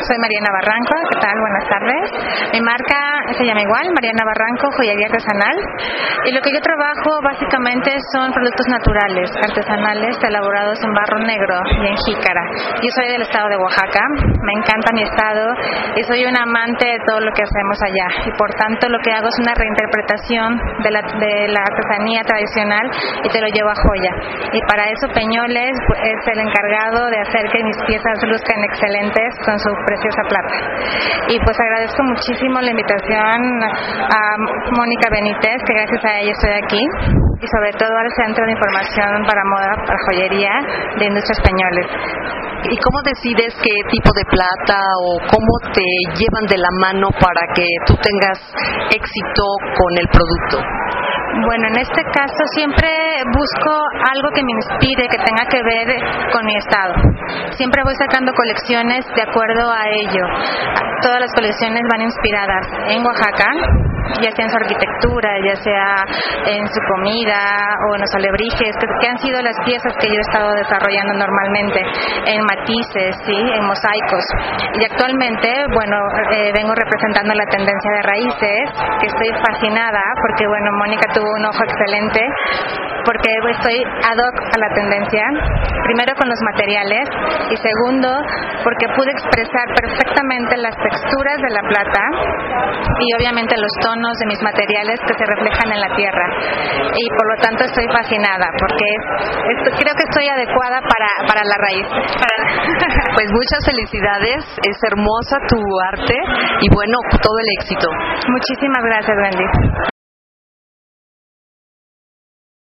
Soy Mariana Barranco, ¿qué tal? Buenas tardes. Mi marca se llama igual, Mariana Barranco, joyería artesanal. Y lo que yo trabajo básicamente son productos naturales, artesanales, elaborados en barro negro y en jícara. Yo soy del estado de Oaxaca, me encanta mi estado y soy una amante de todo lo que hacemos allá. Y por tanto lo que hago es una reinterpretación de la artesanía tradicional y te lo llevo a joya. Y para eso Peñoles es el encargado de hacer que mis piezas luzcan excelentes con su preciosa plata. Y pues agradezco muchísimo la invitación a Mónica Benítez, que gracias a ella estoy aquí, y sobre todo al Centro de Información para Moda, para Joyería de Industrias Peñoles. ¿Y cómo decides qué tipo de plata o cómo te llevan de la mano para que tú tengas éxito con el producto? Bueno, en este caso siempre busco algo que me inspire, que tenga que ver con mi estado. Siempre voy sacando colecciones de acuerdo a ello. Todas las colecciones van inspiradas en Oaxaca, ya sea en su arquitectura, ya sea en su comida o en los alebrijes, que han sido las piezas que yo he estado desarrollando normalmente, en matices, ¿sí? En mosaicos. Y actualmente, bueno, vengo representando la tendencia de raíces, que estoy fascinada porque, bueno, Mónica tuvo un ojo excelente, porque estoy ad hoc a la tendencia, primero con los materiales y segundo porque pude expresar perfectamente las texturas de la plata y obviamente los tonos de mis materiales que se reflejan en la tierra, y por lo tanto estoy fascinada porque creo que estoy adecuada para la raíz. Pues muchas felicidades, es hermosa tu arte y bueno, todo el éxito. Muchísimas gracias, Wendy.